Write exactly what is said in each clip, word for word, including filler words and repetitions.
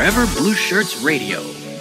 Forever Blue Shirts Radio.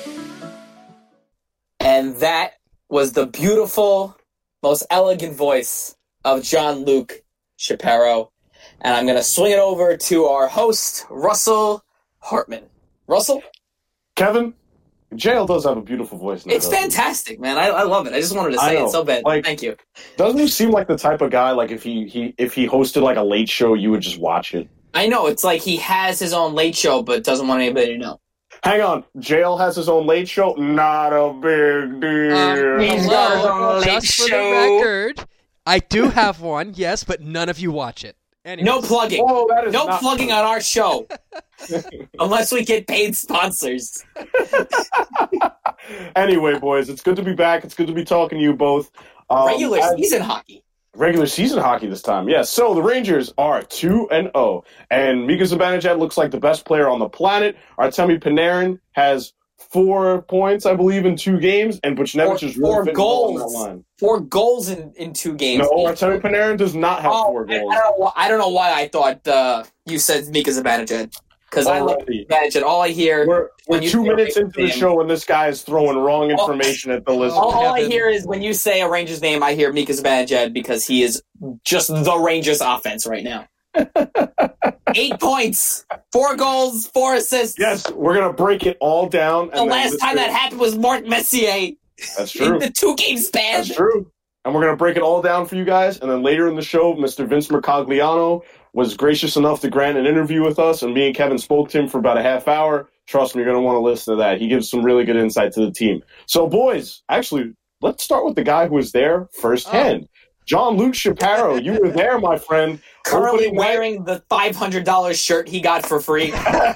And that was the beautiful, most elegant voice of Jean-Luc Shapiro. And I'm going to swing it over to our host, Russell Hartman. Russell? Kevin, J L does have a beautiful voice now. It's fantastic, man. I, I love it. I just wanted to say it so bad. Like, Thank you. Doesn't he seem like the type of guy, like if he, he if he hosted like a late show, you would just watch it? I know. It's like he has his own late show, but doesn't want anybody to know. Hang on. J L has his own late show? Not a big deal. Um, He's hello, got his own late just for show. the record, I do have one, yes, but none of you watch it. Anyways. No plugging. Oh, that is no not plugging true. on our show. Unless we get paid sponsors. Anyway, boys, it's good to be back. It's good to be talking to you both. Um, Regular as- season hockey. Regular season hockey this time, yes. So the Rangers are two and oh, and Mika Zibanejad looks like the best player on the planet. Artemi Panarin has four points, I believe, in two games, and Buchnevich is really Four fitting well on that goals. line. Four goals in, in two games. No, Artemi Panarin does not have Oh, four I, I, goals. don't know, why- I don't know why I thought uh, you said Mika Zibanejad. Because I love Already. Zibanejad. All I hear... We're, we're when you two say a minutes into the Rangers name- show and this guy is throwing wrong information at the listeners. All, all I Kevin. hear is when you say a Rangers name, I hear Mika Zibanejad because he is just the Rangers offense right now. Eight points, four goals, four assists. Yes, we're going to break it all down. The and then last listen- time that happened was Mark Messier That's in true. the two-game span. That's true. And we're going to break it all down for you guys. And then later in the show, Mister Vince Mercogliano was gracious enough to grant an interview with us. And me and Kevin spoke to him for about a half hour. Trust me, you're going to want to listen to that. He gives some really good insight to the team. So, boys, actually, let's start with the guy who was there firsthand. Oh. Jean-Luc Shapiro, you were there, my friend. Currently Opening night- wearing the five hundred dollars shirt he got for free.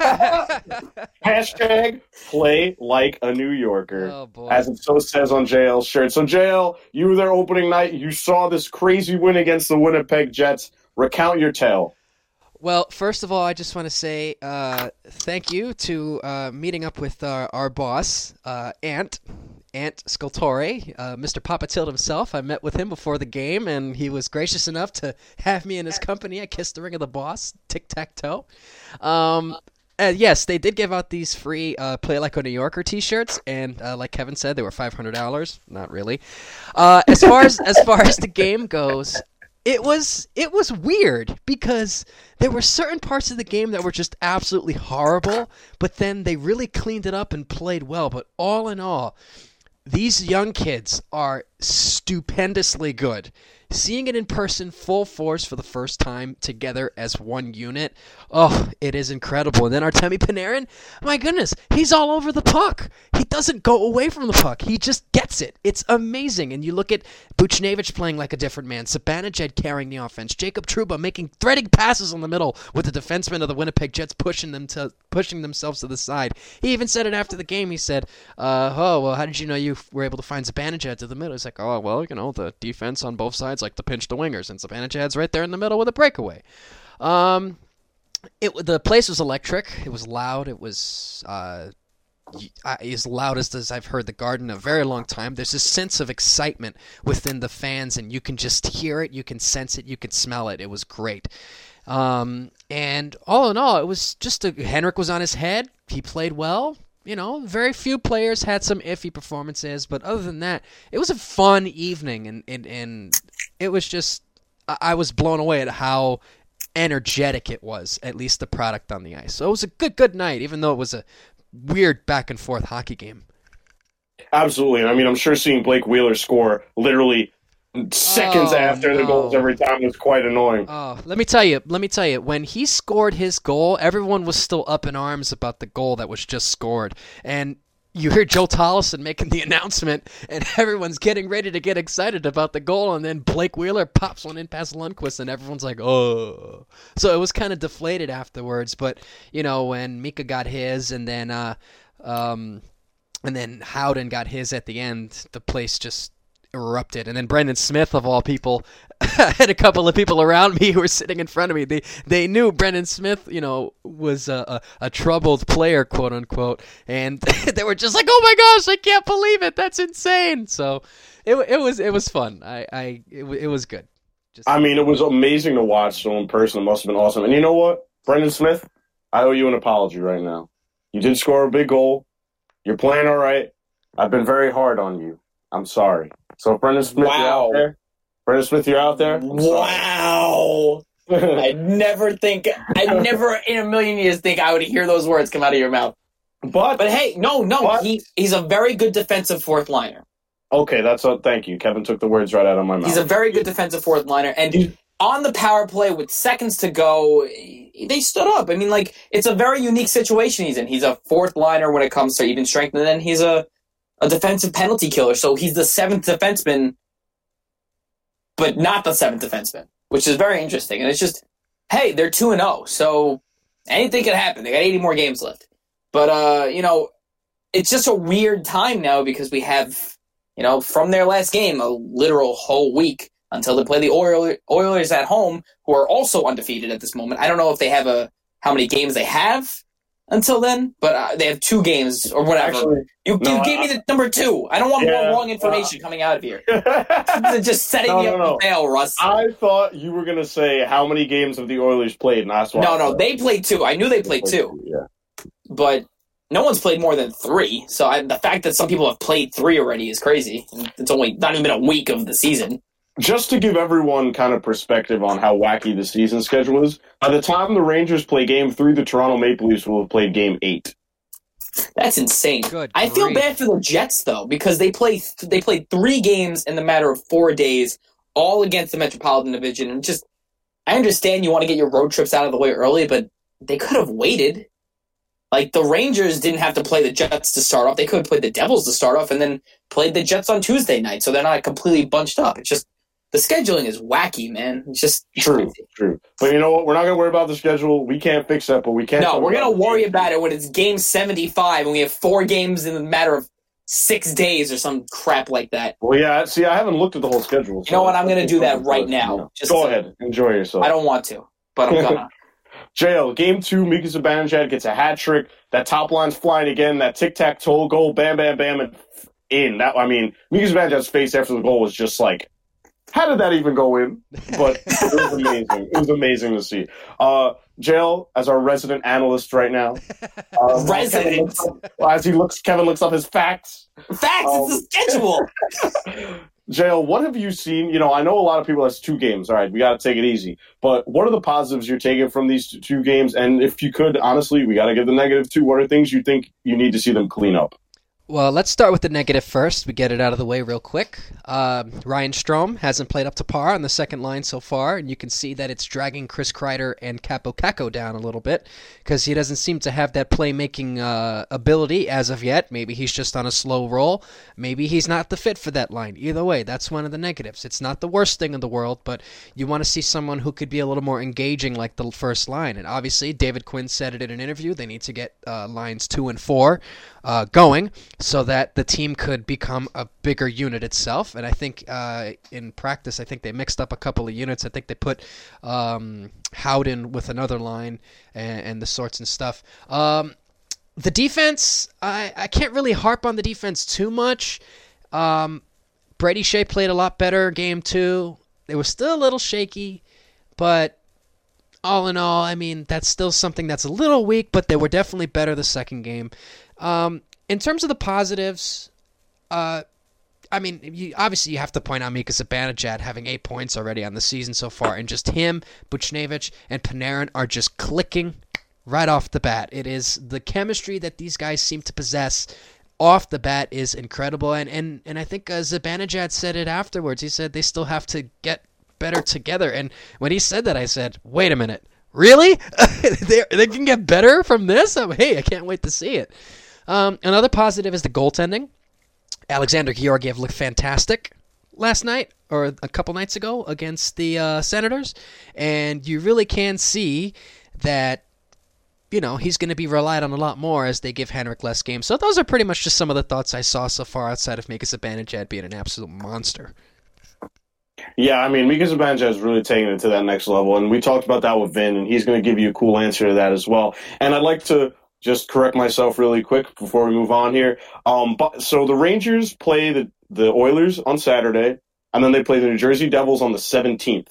Hashtag play like a New Yorker. Oh, boy. As it so says on J L's shirt. So, J L, you were there opening night. You saw this crazy win against the Winnipeg Jets. Recount your tale. Well, first of all, I just want to say uh, thank you to uh, meeting up with our, our boss, uh, Ant, Ant Scultore, uh, Mister Papatilt himself. I met with him before the game, and he was gracious enough to have me in his company. I kissed the ring of the boss, tic-tac-toe. Um, and yes, they did give out these free uh, Play Like a New Yorker T-shirts, and uh, like Kevin said, they were five hundred dollars. Not really. Uh, as far as as far as the game goes, It was it was weird because there were certain parts of the game that were just absolutely horrible, but then they really cleaned it up and played well. But all in all, these young kids are stupendously good. Seeing it in person, full force for the first time together as one unit, oh, it is incredible. And then Artemi Panarin, my goodness, he's all over the puck. He doesn't go away from the puck. He just gets it. It's amazing. And you look at Buchnevich playing like a different man, Zibanejad carrying the offense, Jacob Trouba making threading passes in the middle with the defensemen of the Winnipeg Jets pushing them to pushing themselves to the side. He even said it after the game. He said, uh, "Oh, well, how did you know you were able to find Zibanejad to the middle?" He's like, "Oh, well, you know, the defense on both sides like to pinch the wingers, and Zibanejad's right there in the middle with a breakaway." Um, it the place was electric. It was loud. It was uh, as loud as, as I've heard the Garden in a very long time. There's this sense of excitement within the fans, and you can just hear it, you can sense it, you can smell it. It was great. Um, and all in all, it was just a, Henrik was on his head. He played well. You know, very few players had some iffy performances, but other than that, it was a fun evening, and, and, and it was just, I, I was blown away at how energetic it was, at least the product on the ice. So it was a good, good night, even though it was a weird back and forth hockey game. Absolutely. I mean, I'm sure seeing Blake Wheeler score literally seconds Oh, after the no. goals every time was quite annoying. Oh, let me tell you, let me tell you, when he scored his goal, everyone was still up in arms about the goal that was just scored. And you hear Joe Tollison making the announcement, and everyone's getting ready to get excited about the goal, and then Blake Wheeler pops one in past Lundqvist, and everyone's like, oh. So it was kind of deflated afterwards, but, you know, when Mika got his, and then, uh, um, and then Howden got his at the end, the place just erupted. And then Brendan Smith, of all people, had a couple of people around me who were sitting in front of me. They they knew Brendan Smith, you know, was a, a, a troubled player, quote unquote, and they were just like, "Oh my gosh, I can't believe it! That's insane!" So it it was it was fun. I, I it, it was good. Just, I mean, it was amazing to watch. So in person, it must have been awesome. And you know what, Brendan Smith, I owe you an apology right now. You did score a big goal. You're playing all right. I've been very hard on you. I'm sorry. So, Brendan Smith, Wow. you're out there. Brendan Smith, you're out there. I'm Wow. I never think, I never in a million years think I would hear those words come out of your mouth. But, But hey, no, no, But- he he's a very good defensive fourth liner. okay, that's a, thank you. Kevin took the words right out of my mouth. He's a very good defensive fourth liner, and on the power play with seconds to go, they stood up. I mean, like, it's a very unique situation he's in. He's a fourth liner when it comes to even strength, and then he's a, a defensive penalty killer. So he's the seventh defenseman, but not the seventh defenseman, which is very interesting. And it's just, hey, they're two and oh, so anything can happen. They got eighty more games left. But, uh, you know, it's just a weird time now because we have, you know, from their last game, a literal whole week until they play the Oil- Oilers at home, who are also undefeated at this moment. I don't know if they have a how many games they have until then, but uh, they have two games or whatever. Actually, you no, you gave I- me the number two. I don't want Yeah, more wrong information uh, coming out of here. They're just setting No, me no, up no. to fail, Russ. I thought you were going to say how many games have the Oilers played, and that's why. no, no, they played two. I knew they played two, Yeah. but no one's played more than three. So I, the fact that some people have played three already is crazy. It's only not even a week of the season. Just to give everyone kind of perspective on how wacky the season schedule is, by the time the Rangers play game three, the Toronto Maple Leafs will have played game eight. That's insane. Good I feel grief. bad for the Jets though, because they play they played three games in the matter of four days, all against the Metropolitan Division. And just, I understand you want to get your road trips out of the way early, but they could have waited. Like, the Rangers didn't have to play the Jets to start off. They could have played the Devils to start off and then played the Jets on Tuesday night, so they're not completely bunched up. It's just, the scheduling is wacky, man. It's just True, true. But you know what? We're not going to worry about the schedule. We can't fix that, but we can. No, talk we're going to the worry game. about it when it's game seventy-five and we have four games in the matter of six days or some crap like that. Well, yeah, see, I haven't looked at the whole schedule. You know what? I'm going to do that right now. Just Go to- ahead. Enjoy yourself. I don't want to, but I'm gonna. J L, game two, Mika Zibanejad gets a hat trick. That top line's flying again. That tic-tac-toe goal, bam, bam, bam, and in. That I mean, Mika Zibanejad's face after the goal was just like, how did that even go in? But it was amazing. It was amazing to see. Uh, J L, as our resident analyst right now. Uh, Resident? Kevin looks up- As he looks, Kevin looks up his facts. Facts, Um, it's the schedule. J L, what have you seen? You know, I know a lot of people has two games. All right, we got to take it easy. But what are the positives you're taking from these two- two games? And if you could, honestly, we got to give the negative too. What are things you think you need to see them clean up? Well, let's start with the negative first. We get it out of the way real quick. Uh, Ryan Strome hasn't played up to par on the second line so far, and you can see that it's dragging Chris Kreider and Capo Caco down a little bit because he doesn't seem to have that playmaking uh, ability as of yet. Maybe he's just on a slow roll. Maybe he's not the fit for that line. Either way, that's one of the negatives. It's not the worst thing in the world, but you want to see someone who could be a little more engaging like the first line. And obviously, David Quinn said it in an interview. They need to get uh, lines two and four uh, going, so that the team could become a bigger unit itself. And I think uh, in practice, I think they mixed up a couple of units. I think they put um, Howden with another line and, and the sorts and stuff. Um, the defense, I, I can't really harp on the defense too much. Um, Brady Shea played a lot better game two. They were still a little shaky, but all in all, I mean, that's still something that's a little weak, but they were definitely better the second game. Um, in terms of the positives, uh, I mean, you, obviously you have to point out Mika Zibanejad having eight points already on the season so far, and just him, Buchnevich, and Panarin are just clicking right off the bat. It is the chemistry that these guys seem to possess off the bat is incredible, and and, and I think uh, Zibanejad said it afterwards. He said they still have to get better together, and when he said that, I said, wait a minute, really? they they can get better from this? Oh, hey, I can't wait to see it. Um, another positive is the goaltending. Alexander Georgiev looked fantastic last night, or a couple nights ago, against the uh, Senators, and you really can see that, you know, he's going to be relied on a lot more as they give Henrik less games. So those are pretty much just some of the thoughts I saw so far outside of Mika Zibanejad being an absolute monster. Yeah, I mean, Mika Zibanejad is really taking it to that next level, and we talked about that with Vin, and he's going to give you a cool answer to that as well. And I'd like to just correct myself really quick before we move on here. Um, but so the Rangers play the, the Oilers on Saturday, and then they play the New Jersey Devils on the seventeenth.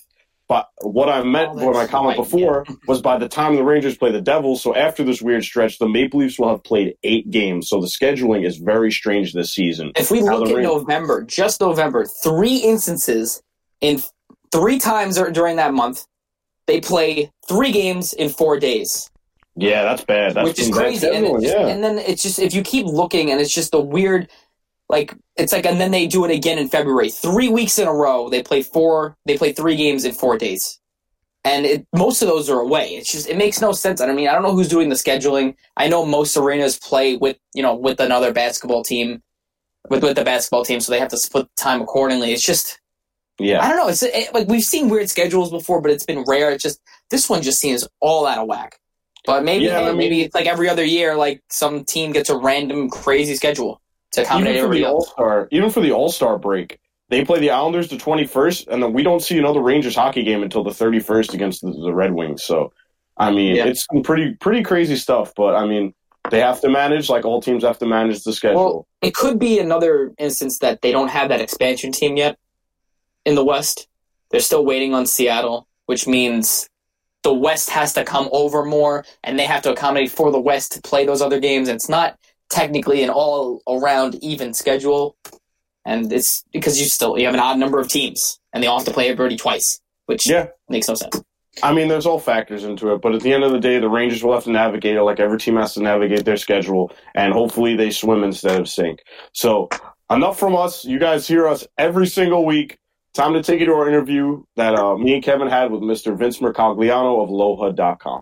But what I meant, Oh, what my that's comment right, before was by the time the Rangers play the Devils, so after this weird stretch, the Maple Leafs will have played eight games. So the scheduling is very strange this season. If we Now look the at Ran- November, just November, three instances in three times during that month, they play three games in four days. Yeah, that's bad. That's which is some bad crazy. And, it scheduling, just, yeah. and then it's just, if you keep looking, and it's just a weird, like, it's like, and then they do it again in February. Three weeks in a row, they play four, they play three games in four days. And it, most of those are away. It's just, it makes no sense. I mean, I don't know who's doing the scheduling. I know most arenas play with, you know, with another basketball team, with, with the basketball team, so they have to split time accordingly. It's just, Yeah. I don't know. It's it, like, we've seen weird schedules before, but it's been rare. It's just, this one just seems all out of whack. But maybe, Yeah, hey, I mean- maybe it's like every other year, like some team gets a random crazy schedule to accommodate Even for everybody the else. All-Star, even for the All-Star break, they play the Islanders the twenty-first, and then we don't see another Rangers hockey game until the thirty-first against the, the Red Wings. So, I mean, Yeah. it's some pretty pretty crazy stuff. But I mean, they have to manage, like all teams have to manage the schedule. Well, it could be another instance that they don't have that expansion team yet in the West. They're still waiting on Seattle, which means the West has to come over more, and they have to accommodate for the West to play those other games. And it's not technically an all-around even schedule, and it's because you still you have an odd number of teams, and they all have to play everybody twice, which Yeah. makes no sense. I mean, there's all factors into it, but at the end of the day, the Rangers will have to navigate it like every team has to navigate their schedule, and hopefully they swim instead of sink. So, enough from us. You guys hear us every single week. Time to take you to our interview that uh, me and Kevin had with Mister Vince Mercogliano of low hud dot com.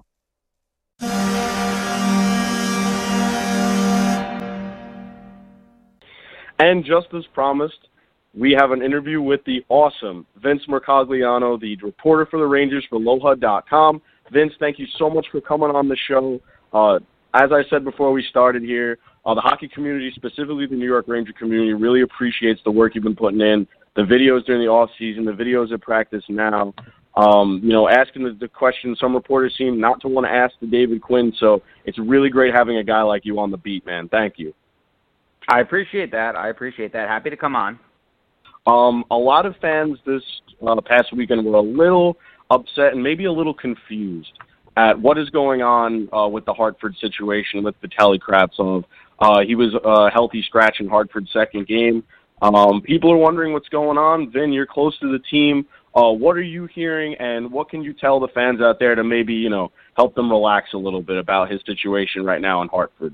And just as promised, we have an interview with the awesome Vince Mercogliano, the reporter for the Rangers for low hud dot com. Vince, thank you so much for coming on the show. Uh, as I said before we started here, uh, the hockey community, specifically the New York Ranger community, really appreciates the work you've been putting in, the videos during the off season, the videos at practice now. Um, you know, asking the, the questions some reporters seem not to want to ask to David Quinn. So it's really great having a guy like you on the beat, man. Thank you. I appreciate that. I appreciate that. Happy to come on. Um, a lot of fans this uh, past weekend were a little upset and maybe a little confused at what is going on uh, with the Hartford situation with Vitaly Kravtsov. Uh, he was a healthy scratch in Hartford's second game. Um, people are wondering what's going on. Vin, you're close to the team. Uh, what are you hearing, and what can you tell the fans out there to maybe, you know, help them relax a little bit about his situation right now in Hartford?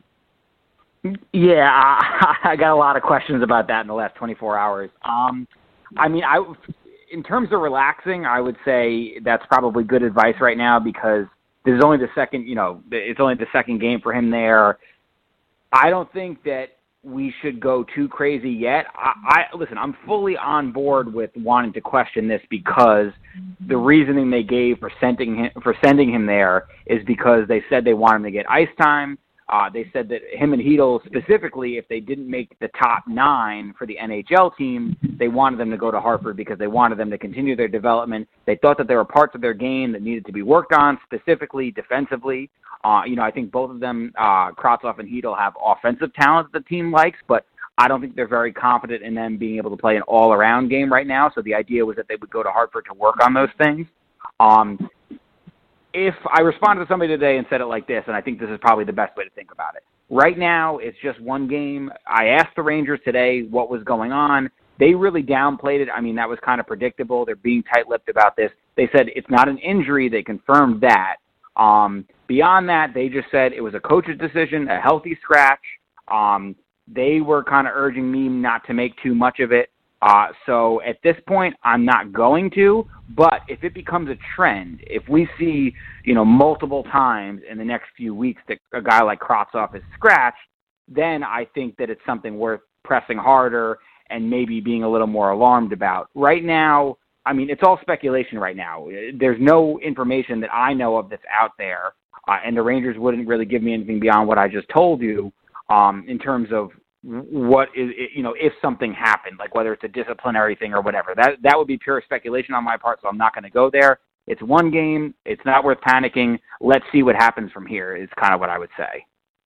Yeah, I, I got a lot of questions about that in the last twenty-four hours. Um, I mean, I, in terms of relaxing, I would say that's probably good advice right now because this is only the second, you know, it's only the second game for him there. I don't think that we should go too crazy yet. I, I listen, I'm fully on board with wanting to question this because the reasoning they gave for sending him, for sending him there is because they said they want him to get ice time. Uh, they said that him and Hedl, specifically, if they didn't make the top nine for the N H L team, they wanted them to go to Hartford because they wanted them to continue their development. They thought that there were parts of their game that needed to be worked on, specifically defensively. Uh, you know, I think both of them, uh, Kravtsov and Hedl, have offensive talent that the team likes, but I don't think they're very confident in them being able to play an all-around game right now. So the idea was that they would go to Hartford to work on those things. Um, if I responded to somebody today and said it like this, and I think this is probably the best way to think about it. Right now, it's just one game. I asked the Rangers today what was going on. They really downplayed it. I mean, that was kind of predictable. They're being tight-lipped about this. They said it's not an injury. They confirmed that. Um, beyond that, they just said it was a coach's decision, a healthy scratch. Um, they were kind of urging me not to make too much of it. Uh, so at this point, I'm not going to, but if it becomes a trend, if we see, you know, multiple times in the next few weeks that a guy like Kravtsov is scratched, then I think that it's something worth pressing harder and maybe being a little more alarmed about. Right now, I mean, it's all speculation right now. There's no information that I know of that's out there, uh, and the Rangers wouldn't really give me anything beyond what I just told you um, in terms of what is, you know, if something happened, like whether it's a disciplinary thing or whatever. That that would be pure speculation on my part, so I'm not going to go there. It's one game. It's not worth panicking. Let's see what happens from here is kind of what I would say.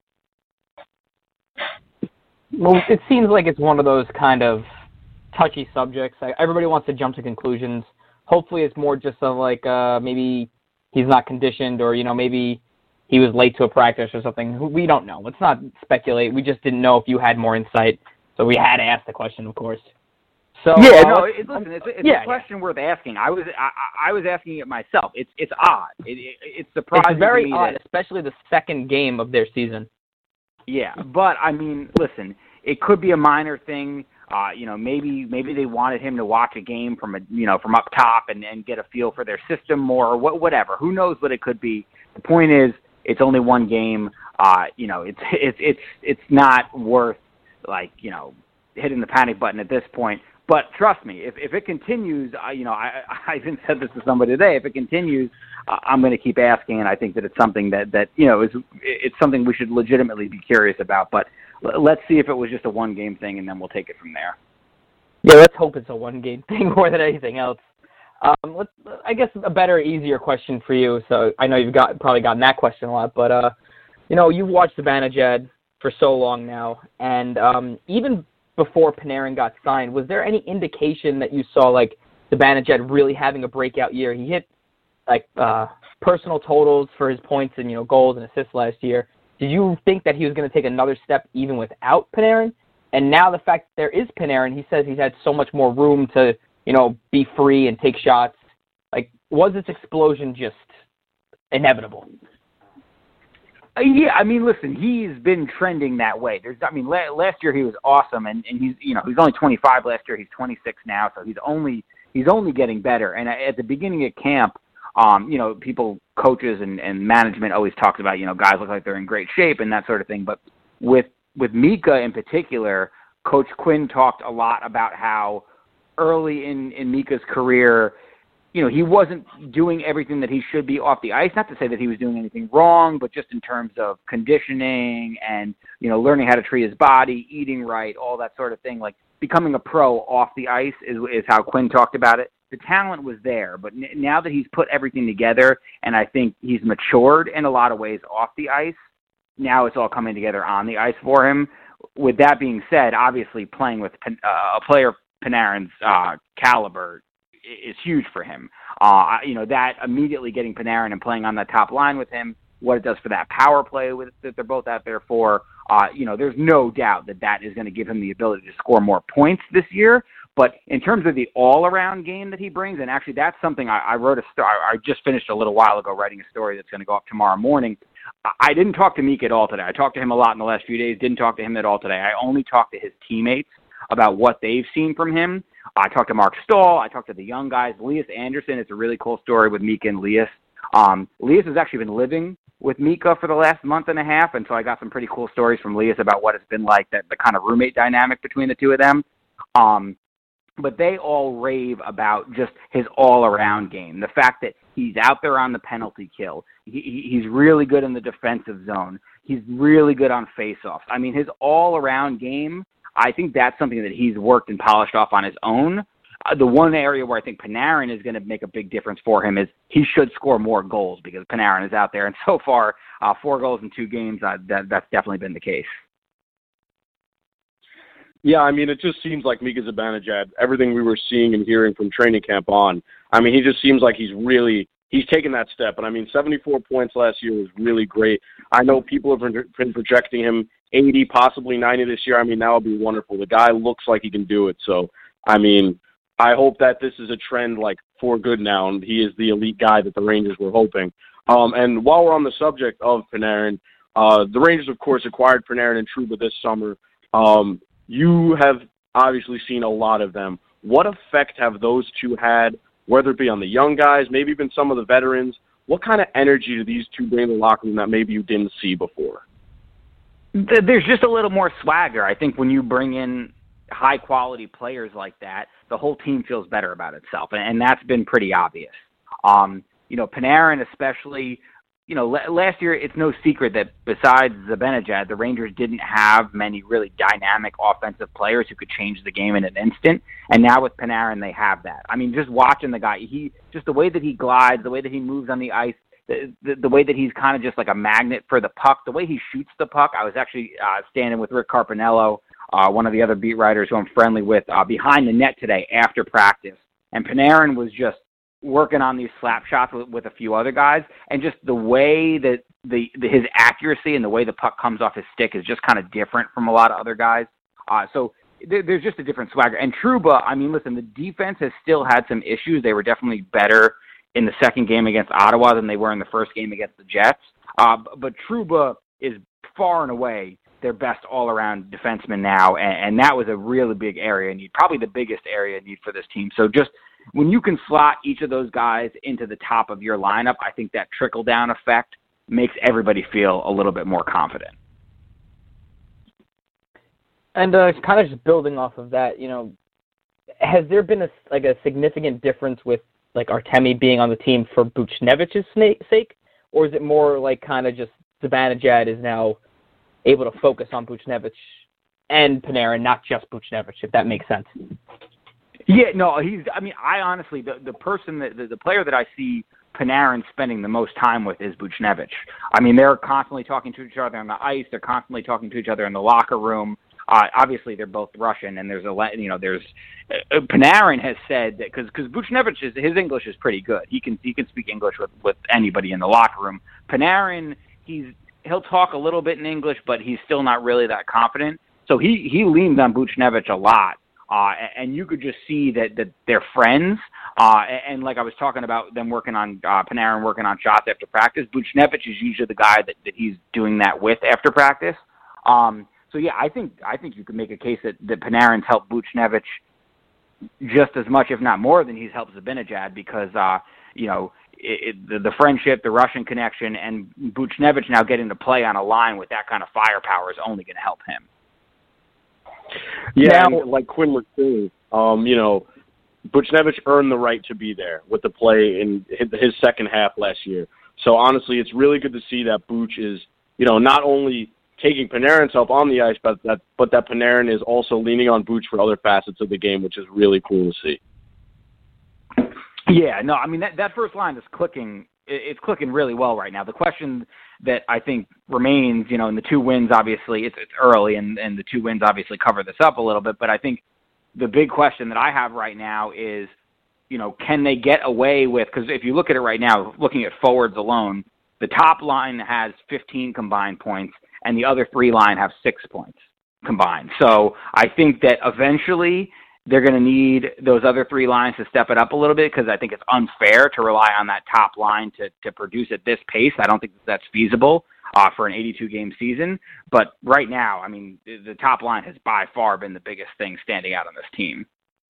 Well, it seems like it's one of those kind of touchy subjects. Everybody wants to jump to conclusions hopefully it's more just of like uh, maybe he's not conditioned, or you know maybe he was late to a practice or something. We don't know. Let's not speculate. We just didn't know if you had more insight, so we had to ask the question, of course. So yeah, uh, no, it, listen, it's, it's yeah, a question yeah. worth asking. I was I, I was asking it myself. It's it's odd. It, it, it's surprising. It's very to me odd, that, especially the second game of their season. Yeah, but I mean, listen, it could be a minor thing. Uh, you know, maybe maybe they wanted him to watch a game from a you know from up top and, and get a feel for their system more, or what, whatever. Who knows what it could be? The point is, it's only one game. Uh, you know, it's it's it's it's not worth like you know hitting the panic button at this point. But trust me, if if it continues, uh, you know, I I even said this to somebody today. If it continues, uh, I'm going to keep asking, and I think that it's something that that you know is it's something we should legitimately be curious about. But let's see if it was just a one game thing, and then we'll take it from there. Yeah, let's hope it's a one game thing more than anything else. Um, let's, I guess a better, easier question for you. So I know you've got probably gotten that question a lot, but uh, you know, you've watched Zibanejad for so long now, and um, even before Panarin got signed, was there any indication that you saw like Zibanejad really having a breakout year? He hit like uh, personal totals for his points and you know goals and assists last year. Did you think that he was going to take another step even without Panarin? And now the fact that there is Panarin, he says he's had so much more room to you know be free and take shots. Like, was this explosion just inevitable? Uh, yeah, I mean, listen, he's been trending that way. There's, I mean, la- last year he was awesome, and, and he's, you know, he's only twenty-five last year. He's twenty-six now, so he's only he's only getting better. And at the beginning of camp, um, you know, people, coaches, and, and management always talks about, you know, guys look like they're in great shape and that sort of thing. But with with Mika in particular, Coach Quinn talked a lot about how early in in Mika's career, you know, he wasn't doing everything that he should be off the ice. Not to say that he was doing anything wrong, but just in terms of conditioning and, you know, learning how to treat his body, eating right, all that sort of thing. Like, becoming a pro off the ice is, is how Quinn talked about it. The talent was there, but n- now that he's put everything together, and I think he's matured in a lot of ways off the ice, now it's all coming together on the ice for him. With that being said, obviously playing with uh, a player Panarin's uh, caliber is huge for him. Uh, you know, that immediately getting Panarin and playing on that top line with him, what it does for that power play with, that they're both out there for, uh, you know, there's no doubt that that is going to give him the ability to score more points this year. But in terms of the all-around game that he brings, and actually that's something I, I wrote a story, I just finished a little while ago writing a story that's going to go up tomorrow morning. I didn't talk to Meek at all today. I talked to him a lot in the last few days, didn't talk to him at all today. I only talked to his teammates about what they've seen from him. I talked to Mark Stahl. I talked to the young guys. Lias Anderson, it's a really cool story with Mika and Lias. Um, Lias has actually been living with Mika for the last month and a half, and so I got some pretty cool stories from Lias about what it's been like, that the kind of roommate dynamic between the two of them. Um, but they all rave about just his all-around game, the fact that he's out there on the penalty kill. He, he's really good in the defensive zone. He's really good on face-offs. I mean, his all-around game, I think that's something that he's worked and polished off on his own. Uh, the one area where I think Panarin is going to make a big difference for him is he should score more goals, because Panarin is out there. And so far, uh, four goals in two games, uh, that, that's definitely been the case. Yeah, I mean, it just seems like Mika Zibanejad, everything we were seeing and hearing from training camp on, I mean, he just seems like he's really, he's taken that step. And I mean, seventy-four points last year was really great. I know people have been projecting him eighty, possibly ninety this year. I mean, that would be wonderful. The guy looks like he can do it. So, I mean, I hope that this is a trend, like, for good now, and he is the elite guy that the Rangers were hoping. Um, and while we're on the subject of Panarin, uh, the Rangers, of course, acquired Panarin and Trouba this summer. Um, you have obviously seen a lot of them. What effect have those two had, whether it be on the young guys, maybe even some of the veterans? What kind of energy do these two bring to the locker room that maybe you didn't see before? There's just a little more swagger. I think when you bring in high-quality players like that, the whole team feels better about itself, and that's been pretty obvious. Um, you know, Panarin especially, you know, last year it's no secret that besides Zibanejad, the Rangers didn't have many really dynamic offensive players who could change the game in an instant, and now with Panarin they have that. I mean, just watching the guy, he just the way that he glides, the way that he moves on the ice, The, the, the way that he's kind of just like a magnet for the puck, the way he shoots the puck. I was actually uh, standing with Rick Carpinello, uh, one of the other beat writers who I'm friendly with, uh, behind the net today after practice. And Panarin was just working on these slap shots with, with a few other guys, and just the way that the, the his accuracy and the way the puck comes off his stick is just kind of different from a lot of other guys. Uh, so there, there's just a different swagger. And Trouba, I mean, listen, the defense has still had some issues. They were definitely better in the second game against Ottawa than they were in the first game against the Jets. Uh, but Trouba is far and away their best all-around defenseman now, and, and that was a really big area need, probably the biggest area need for this team. So just when you can slot each of those guys into the top of your lineup, I think that trickle-down effect makes everybody feel a little bit more confident. And uh, kind of just building off of that, you know, has there been a, like a significant difference with like Artemi being on the team for Buchnevich's sake, or is it more like kind of just Zibanejad is now able to focus on Buchnevich and Panarin, not just Buchnevich, if that makes sense? Yeah, no, he's, I mean, I honestly, the, the person, that the, the player that I see Panarin spending the most time with is Buchnevich. I mean, they're constantly talking to each other on the ice. They're constantly talking to each other in the locker room. Uh, obviously, they're both Russian, and there's a, you know, there's, uh, Panarin has said that, because because Buchnevich, is, his English is pretty good. He can he can speak English with, with anybody in the locker room. Panarin, he's, he'll talk a little bit in English, but he's still not really that confident. So he, he leans on Buchnevich a lot. Uh, and you could just see that, that they're friends. Uh, and like I was talking about them working on, uh, Panarin working on shots after practice, Buchnevich is usually the guy that, that he's doing that with after practice. Um, so yeah, I think, I think you could make a case that, that Panarin's helped Buchnevich just as much, if not more, than he's helped Zibanejad because, uh, you know, it, it, the, the friendship, the Russian connection, and Buchnevich now getting to play on a line with that kind of firepower is only going to help him. Yeah, Now, and like Quinn was saying, um, you know, Buchnevich earned the right to be there with the play in his second half last year. So honestly, it's really good to see that Buch is, you know, not only taking Panarin's help on the ice, but that but that Panarin is also leaning on Buch for other facets of the game, which is really cool to see. Yeah, no, I mean, that, that first line is clicking. It's clicking really well right now. The question that I think remains, you know, in the two wins, obviously, it's, it's early, and, and the two wins obviously cover this up a little bit, but I think the big question that I have right now is, you know, can they get away with, because if you look at it right now, looking at forwards alone, the top line has fifteen combined points, and the other three line have six points combined. So I think that eventually they're going to need those other three lines to step it up a little bit because I think it's unfair to rely on that top line to, to produce at this pace. I don't think that's feasible uh, for an eighty-two game season. But right now, I mean, the, the top line has by far been the biggest thing standing out on this team.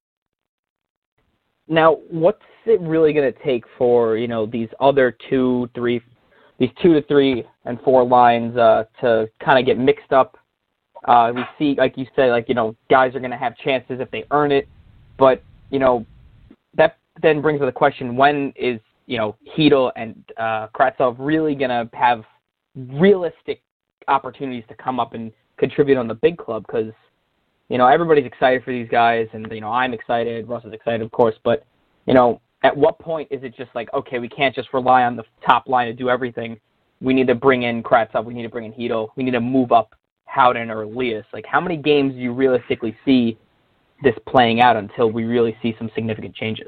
Now, what's it really going to take for, you know, these other two, three, these two to three and four lines uh, to kind of get mixed up? Uh, we see, like you said, like, you know, guys are going to have chances if they earn it. But, you know, that then brings to the question, when is, you know, Chytil and uh, Kravtsov really going to have realistic opportunities to come up and contribute on the big club? Because, you know, everybody's excited for these guys, and, you know, I'm excited, Russ is excited, of course. But, you know, at what point is it just like, okay, we can't just rely on the top line to do everything. We need to bring in Kravtsov. We need to bring in Chytil. We need to move up Howden or Elias. Like, how many games do you realistically see this playing out until we really see some significant changes?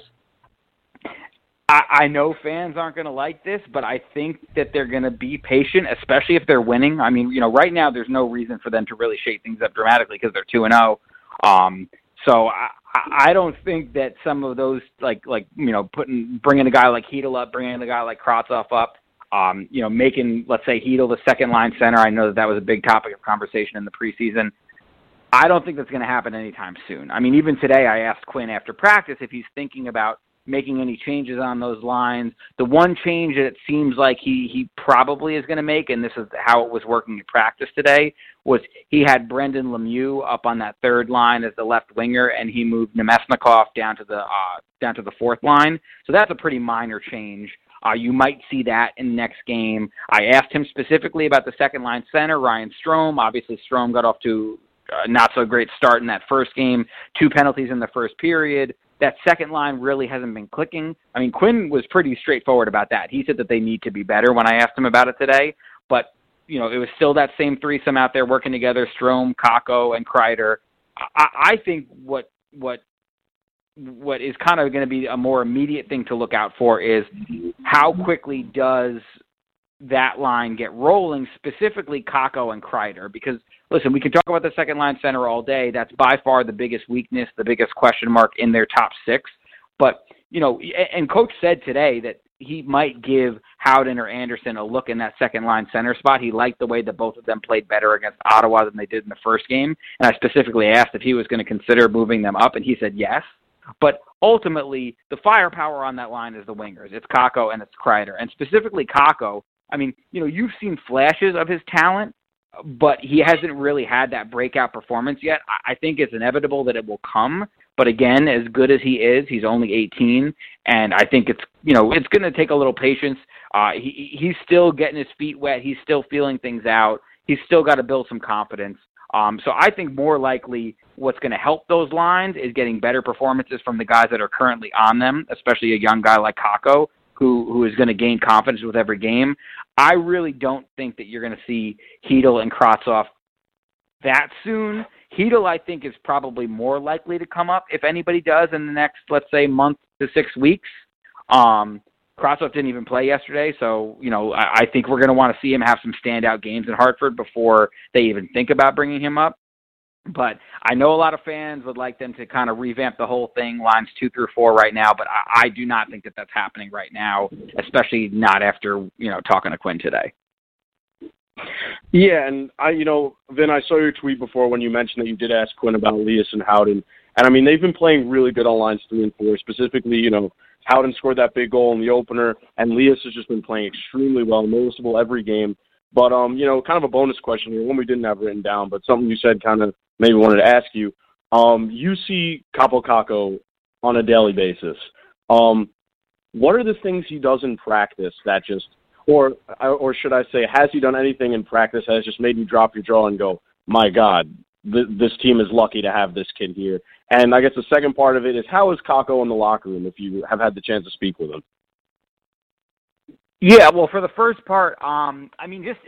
I, I know fans aren't going to like this, but I think that they're going to be patient, especially if they're winning. I mean, you know, right now there's no reason for them to really shake things up dramatically because they're two and zero. Um, so I, I don't think that some of those, like, like you know, putting bringing a guy like Chytil up, bringing a guy like Kravtsov up, Um, you know, making, let's say, Chytil the second-line center. I know that that was a big topic of conversation in the preseason. I don't think that's going to happen anytime soon. I mean, even today I asked Quinn after practice if he's thinking about making any changes on those lines. The one change that it seems like he, he probably is going to make, and this is how it was working in practice today, was he had Brendan Lemieux up on that third line as the left winger, and he moved Nemesnikov down to the uh, down to the fourth line. So that's a pretty minor change. Uh, you might see that in the next game. I asked him specifically about the second-line center, Ryan Strome. Obviously, Strome got off to a not-so-great start in that first game, two penalties in the first period. That second line really hasn't been clicking. I mean, Quinn was pretty straightforward about that. He said that they need to be better when I asked him about it today. But, you know, it was still that same threesome out there working together, Strome, Kakko, and Kreider. I, I think what what what is kind of going to be a more immediate thing to look out for is how quickly does that line get rolling, specifically Kakko and Kreider. Because, listen, we can talk about the second line center all day. That's by far the biggest weakness, the biggest question mark in their top six. But, you know, and Coach said today that he might give Howden or Anderson a look in that second line center spot. He liked the way that both of them played better against Ottawa than they did in the first game. And I specifically asked if he was going to consider moving them up, and he said yes. But ultimately, the firepower on that line is the wingers. It's Kakko and it's Kreider. And specifically Kakko, I mean, you know, you've seen flashes of his talent, but he hasn't really had that breakout performance yet. I think it's inevitable that it will come. But again, as good as he is, he's only eighteen, and I think it's, you know, it's going to take a little patience. Uh, he he's still getting his feet wet. He's still feeling things out. He's still got to build some confidence. Um, so I think more likely what's going to help those lines is getting better performances from the guys that are currently on them, especially a young guy like Kakko, who who is going to gain confidence with every game. I really don't think that you're going to see Chytil and Kravtsov that soon. Chytil, I think, is probably more likely to come up, if anybody does, in the next, let's say, month to six weeks. Um, Kravtsov didn't even play yesterday, so, you know, I, I think we're going to want to see him have some standout games in Hartford before they even think about bringing him up. But I know a lot of fans would like them to kind of revamp the whole thing, lines two through four right now, but I, I do not think that that's happening right now, especially not after, you know, talking to Quinn today. Yeah, and I, you know, Vin, I saw your tweet before when you mentioned that you did ask Quinn about Elias and Howden, and I mean they've been playing really good on lines three and four. Specifically, you know, Howden scored that big goal in the opener, and Elias has just been playing extremely well, noticeable every game. But um, you know, kind of a bonus question here, one we didn't have written down, but something you said kind of maybe wanted to ask you. Um, you see Kaapo Kakko on a daily basis. Um, what are the things he does in practice that just Or or should I say, has he done anything in practice that has just made you drop your jaw and go, my God, th- this team is lucky to have this kid here? And I guess the second part of it is, how is Kakko in the locker room, if you have had the chance to speak with him? Yeah, well, for the first part, um, I mean, just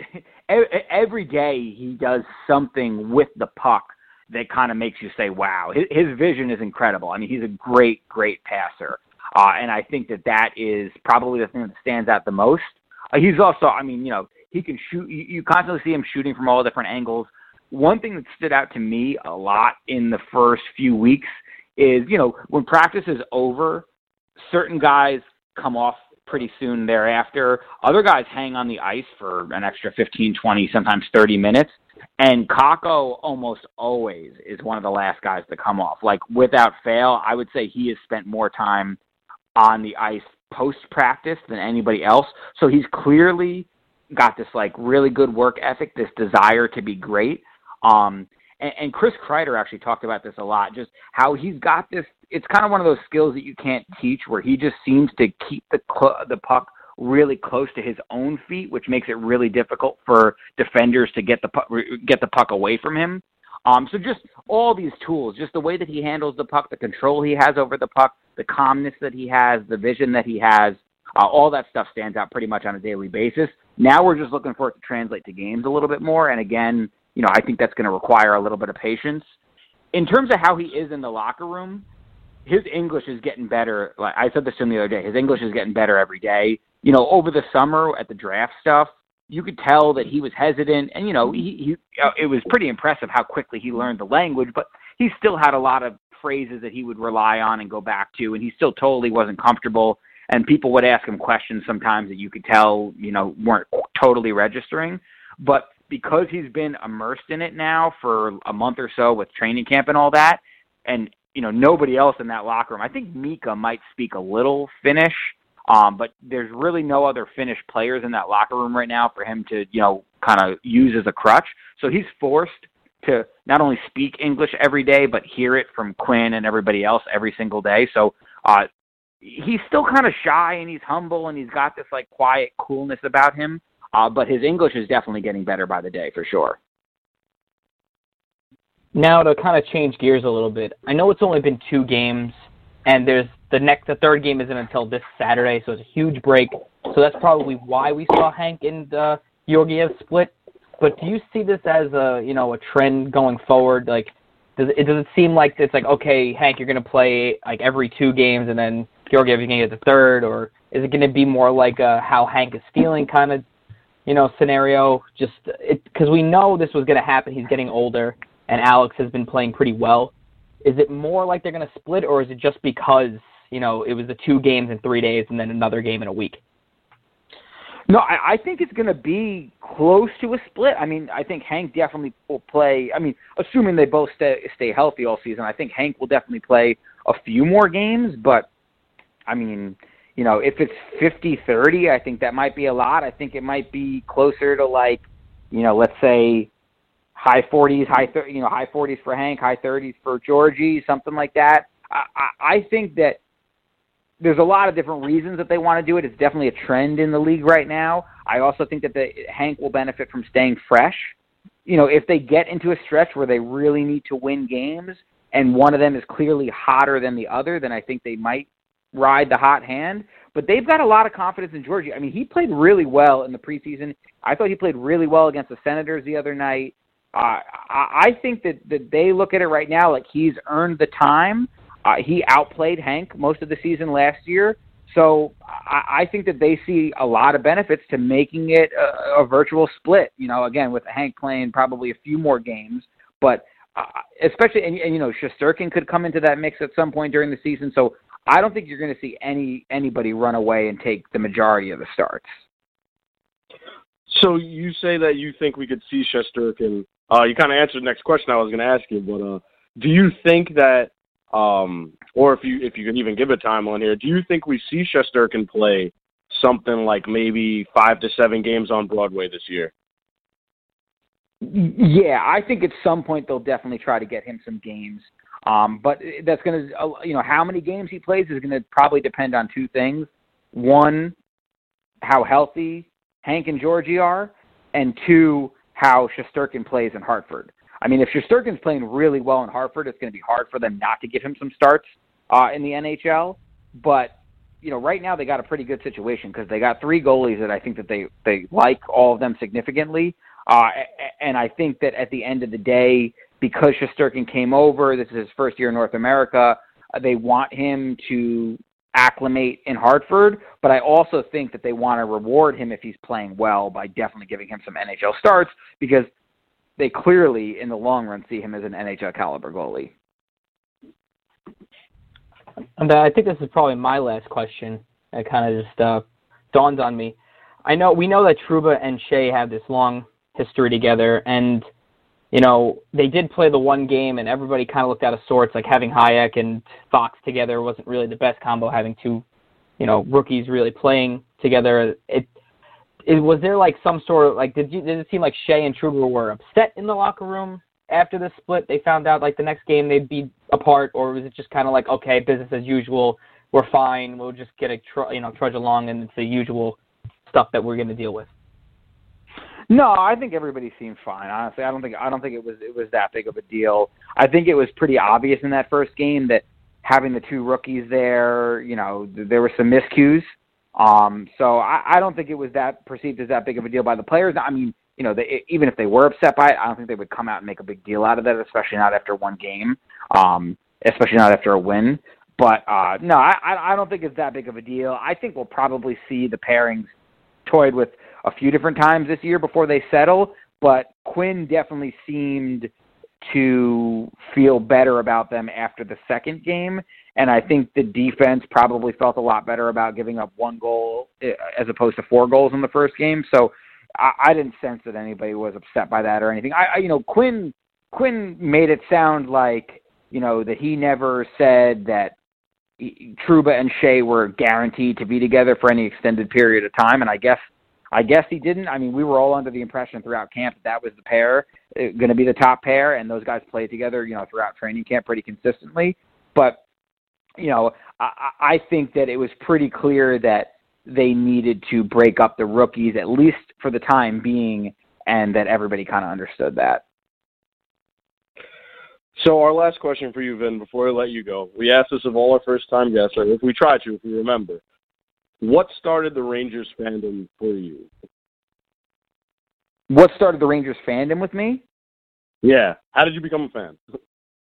every day he does something with the puck that kind of makes you say, wow. His, his vision is incredible. I mean, he's a great, great passer. Uh, and I think that that is probably the thing that stands out the most. Uh, he's also, I mean, you know, he can shoot. You, you constantly see him shooting from all different angles. One thing that stood out to me a lot in the first few weeks is, you know, when practice is over, certain guys come off pretty soon thereafter. Other guys hang on the ice for an extra fifteen, twenty, sometimes thirty minutes. And Kakko almost always is one of the last guys to come off. Like, without fail, I would say he has spent more time on the ice post-practice than anybody else. So he's clearly got this, like, really good work ethic, this desire to be great. Um, and, and Chris Kreider actually talked about this a lot, just how he's got this, it's kind of one of those skills that you can't teach, where he just seems to keep the cl- the puck really close to his own feet, which makes it really difficult for defenders to get the puck, get the puck away from him. Um, so just all these tools, just the way that he handles the puck, the control he has over the puck, the calmness that he has, the vision that he has, uh, all that stuff stands out pretty much on a daily basis. Now we're just looking for it to translate to games a little bit more. And again, you know, I think that's going to require a little bit of patience. In terms of how he is in the locker room, his English is getting better. Like I said this to him the other day, his English is getting better every day. You know, over the summer at the draft stuff, you could tell that he was hesitant, and, you know, he, he it was pretty impressive how quickly he learned the language, but he still had a lot of phrases that he would rely on and go back to, and he still totally wasn't comfortable, and people would ask him questions sometimes that you could tell, you know, weren't totally registering. But because he's been immersed in it now for a month or so with training camp and all that, and, you know, nobody else in that locker room, I think Mika might speak a little Finnish, Um, but there's really no other Finnish players in that locker room right now for him to, you know, kind of use as a crutch. So he's forced to not only speak English every day, but hear it from Quinn and everybody else every single day. So uh, he's still kind of shy, and he's humble, and he's got this, like, quiet coolness about him. Uh, but his English is definitely getting better by the day, for sure. Now, to kind of change gears a little bit, I know it's only been two games, and there's the next, the third game isn't until this Saturday, so it's a huge break. So that's probably why we saw Hank and uh, Georgiev split. But do you see this as a, you know, a trend going forward? Like, Does it, does it seem like it's like, okay, Hank, you're going to play like every two games and then Georgiev, you're going to get the third, or is it going to be more like a how Hank is feeling kind of, you know, scenario? Just because we know this was going to happen. He's getting older, and Alex has been playing pretty well. Is it more like they're going to split, or is it just because, you know, it was the two games in three days and then another game in a week? No, I, I think it's going to be close to a split. I mean, I think Hank definitely will play. I mean, assuming they both stay, stay healthy all season, I think Hank will definitely play a few more games. But, I mean, you know, if it's fifty thirty, I think that might be a lot. I think it might be closer to like, you know, let's say high forties, high thir- you know, high forties for Hank, high thirties for Georgie, something like that. I, I, I think that there's a lot of different reasons that they want to do it. It's definitely a trend in the league right now. I also think that the, Hank will benefit from staying fresh. You know, if they get into a stretch where they really need to win games and one of them is clearly hotter than the other, then I think they might ride the hot hand. But they've got a lot of confidence in Georgie. I mean, he played really well in the preseason. I thought he played really well against the Senators the other night. Uh, I think that, that they look at it right now like he's earned the time. Uh, he outplayed Hank most of the season last year. So I, I think that they see a lot of benefits to making it a, a virtual split, you know, again, with Hank playing probably a few more games. But uh, especially, and, and, you know, Shesterkin could come into that mix at some point during the season. So I don't think you're going to see any anybody run away and take the majority of the starts. So you say that you think we could see Shesterkin. Uh, you kind of answered the next question I was going to ask you, but uh, do you think that, um, or if you if you can even give a time on here, do you think we see Shesterkin play something like maybe five to seven games on Broadway this year? Yeah, I think at some point they'll definitely try to get him some games. Um, but that's going to, you know, how many games he plays is going to probably depend on two things. One, how healthy Hank and Georgie are, and two, how Shesterkin plays in Hartford. I mean, if Shesterkin's playing really well in Hartford, it's going to be hard for them not to give him some starts uh, in the N H L. But, you know, right now they got a pretty good situation because they got three goalies that I think that they, they like, all of them significantly. Uh, and I think that at the end of the day, because Shesterkin came over, this is his first year in North America, uh, they want him to acclimate in Hartford, but I also think that they want to reward him if he's playing well by definitely giving him some N H L starts because they clearly, in the long run, see him as an N H L caliber goalie. And I think this is probably my last question. It kind of just uh, dawned on me. I know we know that Trouba and Shea have this long history together, and you know, they did play the one game, and everybody kind of looked out of sorts, like having Hayek and Fox together wasn't really the best combo, having two, you know, rookies really playing together. It, it was there like some sort of, like, did you, did it seem like Shea and Trouba were upset in the locker room after the split? They found out, like, the next game they'd be apart, or was it just kind of like, okay, business as usual, we're fine, we'll just get a, tr- you know, trudge along, and it's the usual stuff that we're going to deal with? No, I think everybody seemed fine. Honestly, I don't think I don't think it was it was that big of a deal. I think it was pretty obvious in that first game that having the two rookies there, you know, there were some miscues. Um, so I, I don't think it was that perceived as that big of a deal by the players. I mean, you know, they, even if they were upset by it, I don't think they would come out and make a big deal out of that, especially not after one game, um, especially not after a win. But uh, no, I, I don't think it's that big of a deal. I think we'll probably see the pairings toyed with a few different times this year before they settle, but Quinn definitely seemed to feel better about them after the second game, and I think the defense probably felt a lot better about giving up one goal as opposed to four goals in the first game, so I, I didn't sense that anybody was upset by that or anything. I, I you know, Quinn Quinn made it sound like, you know, that he never said that Trouba and Shea were guaranteed to be together for any extended period of time, and I guess I guess he didn't. I mean, we were all under the impression throughout camp that that was the pair, going to be the top pair, and those guys played together, you know, throughout training camp pretty consistently. But, you know, I, I think that it was pretty clear that they needed to break up the rookies, at least for the time being, and that everybody kind of understood that. So our last question for you, Vin, before I let you go. We asked this of all our first-time guests, or if we try to, if we remember. What started the Rangers fandom for you? What started the Rangers fandom with me? Yeah. How did you become a fan?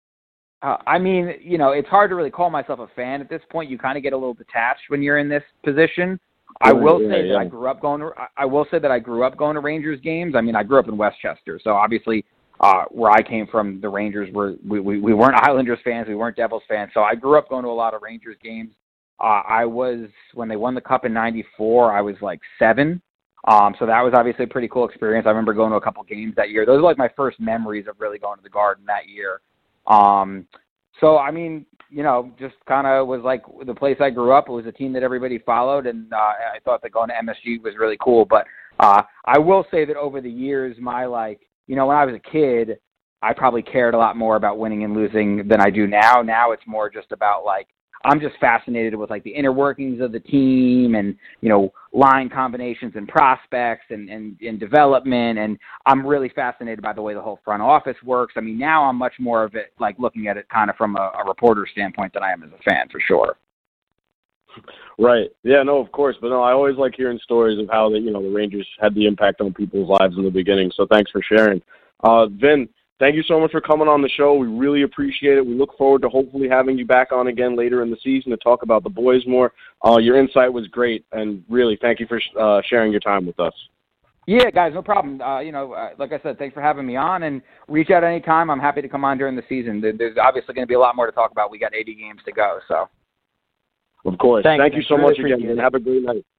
Uh, I mean, you know, it's hard to really call myself a fan at this point. You kind of get a little detached when you're in this position. I will yeah, say yeah. that I grew up going to, I will say that I grew up going to Rangers games. I mean, I grew up in Westchester, so obviously uh, where I came from, the Rangers were, we, we, we weren't Islanders fans, we weren't Devils fans, so I grew up going to a lot of Rangers games. Uh, I was, when they won the Cup in ninety-four, I was like seven. Um, so that was obviously a pretty cool experience. I remember going to a couple games that year. Those are like my first memories of really going to the Garden that year. Um, so, I mean, you know, just kind of was like the place I grew up. It was a team that everybody followed, and uh, I thought that going to M S G was really cool. But uh, I will say that over the years, my, like, you know, when I was a kid, I probably cared a lot more about winning and losing than I do now. Now it's more just about, like, I'm just fascinated with, like, the inner workings of the team and, you know, line combinations and prospects and, and, and development. And I'm really fascinated by the way the whole front office works. I mean, now I'm much more of it, like, looking at it kind of from a, a reporter standpoint than I am as a fan, for sure. Right. Yeah, no, of course. But no, I always like hearing stories of how the, you know, the Rangers had the impact on people's lives in the beginning. So thanks for sharing. Uh, Vin, thank you so much for coming on the show. We really appreciate it. We look forward to hopefully having you back on again later in the season to talk about the boys more. Uh, your insight was great, and really thank you for uh, sharing your time with us. Yeah, guys, no problem. Uh, you know, uh, like I said, thanks for having me on, and reach out anytime. I'm happy to come on during the season. There's obviously going to be a lot more to talk about. We got eighty games to go, so. Of course. Thanks, Thank you so really much again, and have a great night.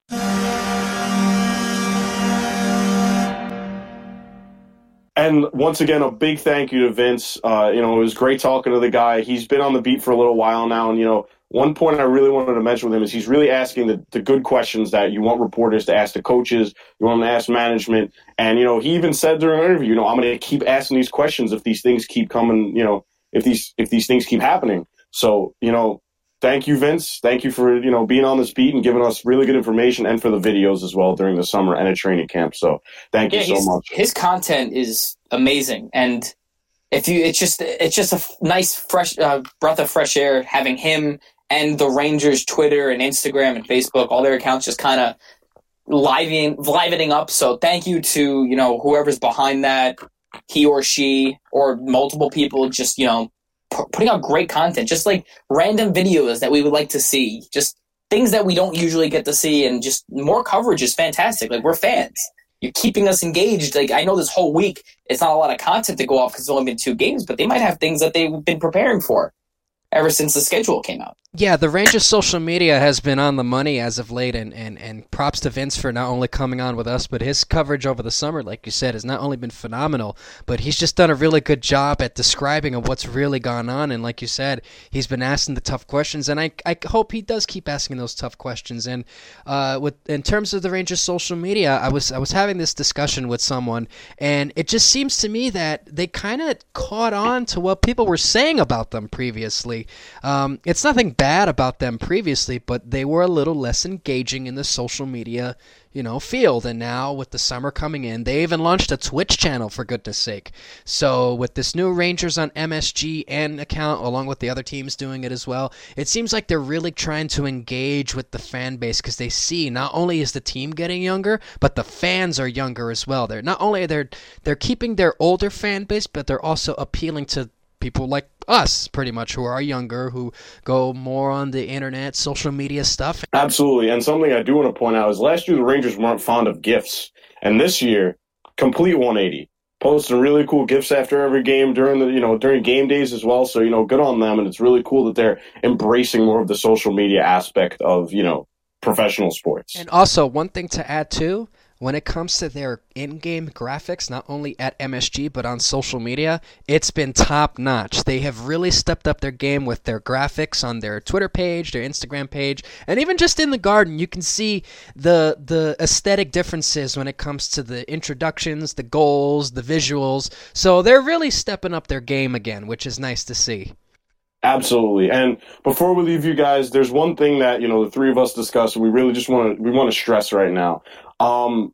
And once again, a big thank you to Vince. Uh, you know, it was great talking to the guy. He's been on the beat for a little while now. And, you know, one point I really wanted to mention with him is he's really asking the, the good questions that you want reporters to ask the coaches, you want them to ask management. And, you know, he even said during an interview, you know, I'm going to keep asking these questions if these things keep coming, you know, if these if these things keep happening. So, you know, thank you, Vince. Thank you for, you know, being on this beat and giving us really good information and for the videos as well during the summer and at training camp. So thank yeah, you so much. His content is amazing. And if you, it's just, it's just a f- nice, fresh uh, breath of fresh air having him and the Rangers Twitter and Instagram and Facebook, all their accounts just kind of livening, livening up. So thank you to, you know, whoever's behind that, he or she or multiple people just, you know, putting out great content, just like random videos that we would like to see, just things that we don't usually get to see, and just more coverage is fantastic. Like, we're fans. You're keeping us engaged. Like, I know this whole week it's not a lot of content to go off because it's only been two games, but they might have things that they've been preparing for ever since the schedule came out. Yeah, the Rangers' social media has been on the money as of late, and, and, and props to Vince for not only coming on with us, but his coverage over the summer, like you said, has not only been phenomenal, but he's just done a really good job at describing of what's really gone on, and like you said, he's been asking the tough questions, and I I hope he does keep asking those tough questions. And uh, with in terms of the Rangers' social media, I was I was having this discussion with someone, and it just seems to me that they kind of caught on to what people were saying about them previously. Um, it's nothing bad about them previously, but they were a little less engaging in the social media, you know, field. And now with the summer coming in, they even launched a Twitch channel, for goodness sake. So with this new Rangers on M S G N account, along with the other teams doing it as well, it seems like they're really trying to engage with the fan base, because they see not only is the team getting younger, but the fans are younger as well. They're not only they're they're keeping their older fan base, but they're also appealing to people like us, pretty much, who are younger, who go more on the internet, social media stuff. Absolutely. And something I do want to point out is last year the Rangers weren't fond of gifts. And this year, complete one eighty. Posting really cool gifts after every game during the, you know, during game days as well. So, you know, good on them. And it's really cool that they're embracing more of the social media aspect of, you know, professional sports. And also, one thing to add too, when it comes to their in-game graphics, not only at M S G but on social media, it's been top-notch. They have really stepped up their game with their graphics on their Twitter page, their Instagram page, and even just in the Garden, you can see the the aesthetic differences when it comes to the introductions, the goals, the visuals. So they're really stepping up their game again, which is nice to see. Absolutely. And before we leave you guys, there's one thing that, you know, the three of us discussed, and we really just want to we want to stress right now. Um,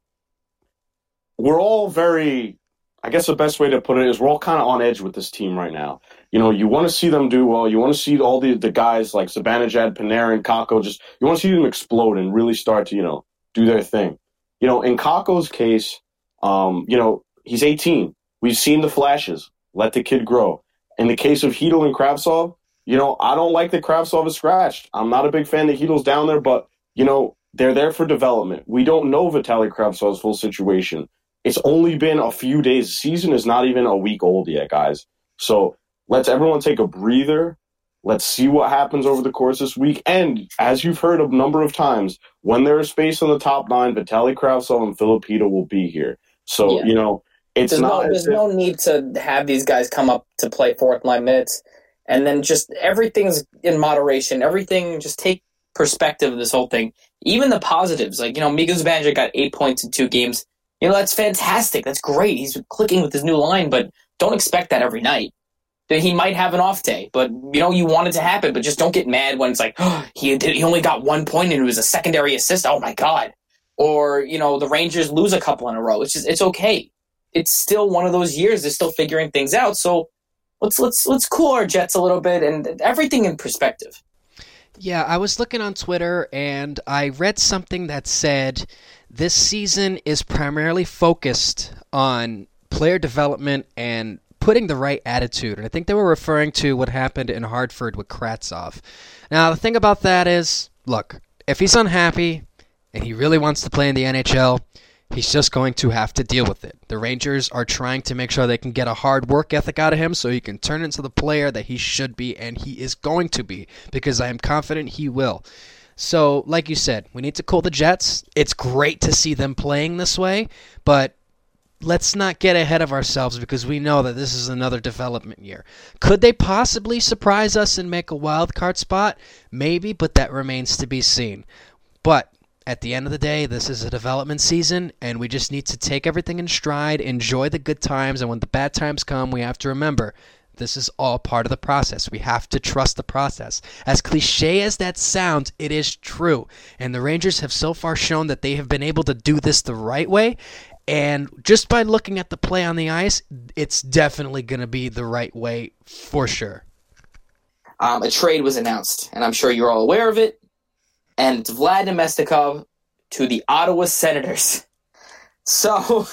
we're all very, I guess the best way to put it is we're all kind of on edge with this team right now. You know, you want to see them do well. You want to see all the, the guys like Zibanejad, Panarin, Kakko, just, you want to see them explode and really start to, you know, do their thing. You know, in Kakko's case, um, you know, he's eighteen. We've seen the flashes. Let the kid grow. in the case of Chytil and Kravtsov, you know, I don't like that Kravtsov is scratched. I'm not a big fan that Chytil's down there, but, you know, they're there for development. We don't know Vitaly Kravtsov's full situation. It's only been a few days. The season is not even a week old yet, guys. So let's everyone take a breather. Let's see what happens over the course this week. And as you've heard a number of times, when there is space on the top nine, Vitaly Kravtsov and Filip Chytil will be here. So, Yeah. you know, it's There's, not no, there's as if, no need to have these guys come up to play fourth line minutes. And then just everything's in moderation. Everything, just take perspective of this whole thing. Even the positives. Like, you know, Mika Zibanejad got eight points in two games. You know, that's fantastic. That's great. He's clicking with his new line, but don't expect that every night. He might have an off day, but, you know, you want it to happen, but just don't get mad when it's like, oh, he did, he only got one point and it was a secondary assist. Oh, my God. Or, you know, the Rangers lose a couple in a row. It's just, it's okay. It's still one of those years. They're still figuring things out. So let's, let's, let's cool our jets a little bit and everything in perspective. Yeah, I was looking on Twitter and I read something that said this season is primarily focused on player development and putting the right attitude. And I think they were referring to what happened in Hartford with Kravtsov. Now, the thing about that is, look, if he's unhappy and he really wants to play in the N H L, he's just going to have to deal with it. The Rangers are trying to make sure they can get a hard work ethic out of him so he can turn into the player that he should be, and he is going to be, because I am confident he will. So, like you said, we need to cool the Jets. It's great to see them playing this way, but let's not get ahead of ourselves because we know that this is another development year. Could they possibly surprise us and make a wild card spot? Maybe, but that remains to be seen. But at the end of the day, this is a development season, and we just need to take everything in stride, enjoy the good times, and when the bad times come, we have to remember this is all part of the process. We have to trust the process. As cliche as that sounds, it is true. And the Rangers have so far shown that they have been able to do this the right way. And just by looking at the play on the ice, it's definitely going to be the right way for sure. Um, a trade was announced, and I'm sure you're all aware of it. And it's Vlad Nemestikov to the Ottawa Senators. So,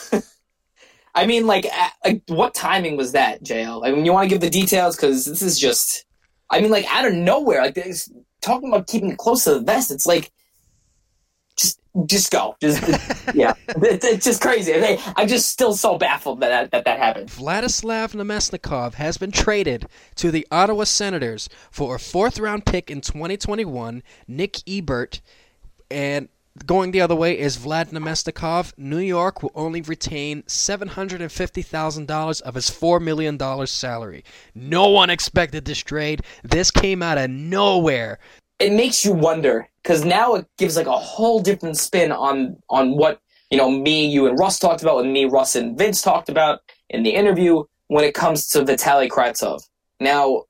I mean, like, like, what timing was that, J L? Like, when you want to give the details, because this is just, I mean, like, out of nowhere. Like, this, talking about keeping it close to the vest, it's like, just, just go. Just, yeah, it, it's just crazy. I, I'm just still so baffled that that, that happened. Vladislav Nemesnikov has been traded to the Ottawa Senators for a fourth-round pick in twenty twenty-one, Nick Ebert, and going the other way is Vlad Nemestikov. New York will only retain seven hundred fifty thousand dollars of his four million dollars salary. No one expected this trade. This came out of nowhere. It makes you wonder, because now it gives like a whole different spin on on what, you know, me, you, and Russ talked about, and me, Russ, and Vince talked about in the interview when it comes to Vitaly Kravtsov. Now,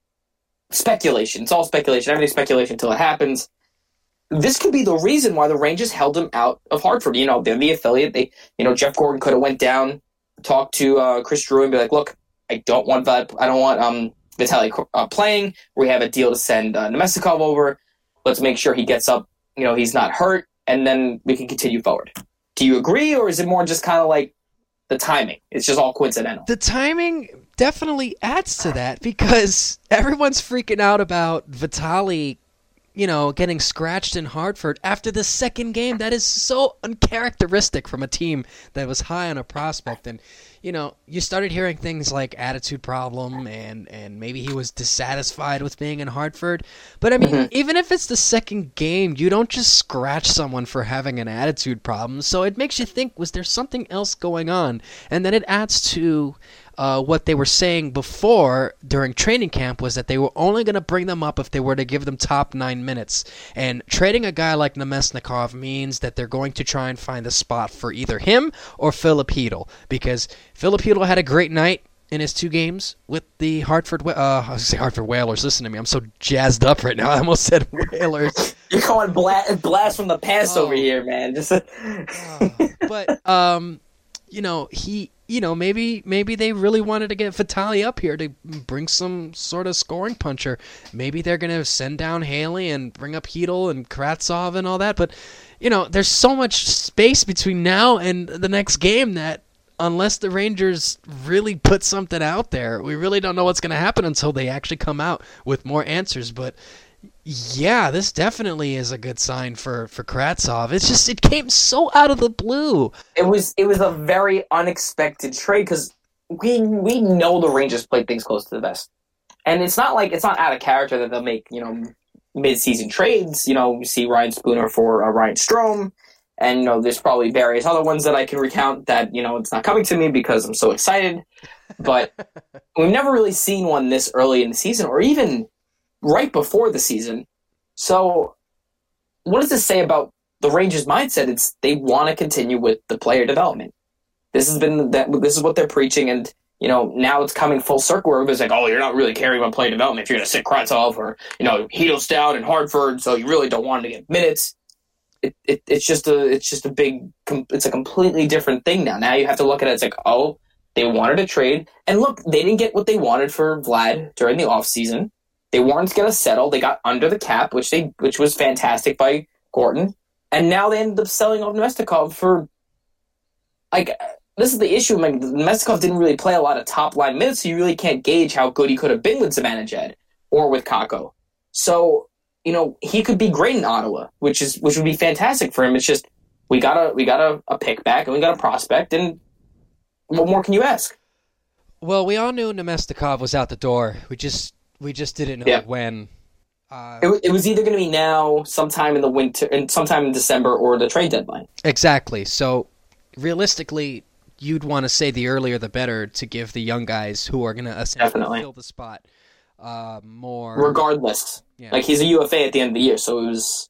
speculation. It's all speculation. Everything's speculation until it happens. This could be the reason why the Rangers held him out of Hartford. You know, they're the affiliate. They, you know, Jeff Gordon could have went down, talked to uh, Chris Drew, and be like, "Look, I don't want that. I don't want um Vitaly uh, playing. We have a deal to send uh, Nemestikov over. Let's make sure he gets up. You know, he's not hurt, and then we can continue forward." Do you agree, or is it more just kind of like the timing? It's just all coincidental. The timing definitely adds to that because everyone's freaking out about Vitaly, you know, getting scratched in Hartford after the second game. That is so uncharacteristic from a team that was high on a prospect. And, you know, you started hearing things like attitude problem and, and maybe he was dissatisfied with being in Hartford. But, I mean, mm-hmm. even if it's the second game, you don't just scratch someone for having an attitude problem. So it makes you think, was there something else going on? And then it adds to Uh, what they were saying before during training camp was that they were only going to bring them up if they were to give them top nine minutes. And trading a guy like Nemesnikov means that they're going to try and find a spot for either him or Filip Chytil, because Filip Chytil had a great night in his two games with the Hartford uh, I was say Hartford Whalers. Listen to me, I'm so jazzed up right now. I almost said Whalers. You're calling blast, blast from the past oh. over here, man. Just oh. But um, you know he. You know, maybe maybe they really wanted to get Vitaly up here to bring some sort of scoring puncher. Maybe they're going to send down Haley and bring up Chytil and Kravtsov and all that. But, you know, there's so much space between now and the next game that unless the Rangers really put something out there, we really don't know what's going to happen until they actually come out with more answers. But yeah, this definitely is a good sign for, for Kravtsov. It's just, it came so out of the blue. It was it was a very unexpected trade because we we know the Rangers play things close to the vest. And it's not like, it's not out of character that they'll make, you know, mid-season trades. You know, we see Ryan Spooner for uh, Ryan Strome. And, you know, there's probably various other ones that I can recount that, you know, it's not coming to me because I'm so excited. But we've never really seen one this early in the season or even right before the season. So what does this say about the Rangers' mindset? It's they want to continue with the player development. This has been that. This is what they're preaching. And, you know, now it's coming full circle where it's like, oh, you're not really caring about player development if you're going to sit Kravtsov or, you know, Heedle's down in Hartford, so you really don't want him to get minutes. It, it it's just a it's just a big it's a completely different thing now. Now you have to look at it. It's like, oh, they wanted a trade, and look, they didn't get what they wanted for Vlad during the offseason. They weren't going to settle. They got under the cap, which they which was fantastic by Gorton, and now they ended up selling off Nemestikov for like this is the issue. Like, Nemestikov didn't really play a lot of top line minutes, so you really can't gauge how good he could have been with Zibanejad or with Kakko. So, you know, he could be great in Ottawa, which is which would be fantastic for him. It's just we got a we got a, a pick back and we got a prospect, and what more can you ask? Well, we all knew Nemestikov was out the door. We just we just didn't know yeah. when. Uh, it, it was either going to be now, sometime in the winter, and sometime in December, or the trade deadline. Exactly. So, realistically, you'd want to say the earlier the better to give the young guys who are going to essentially fill the spot uh, more. Regardless. Yeah. Like, he's a U F A at the end of the year, so it was,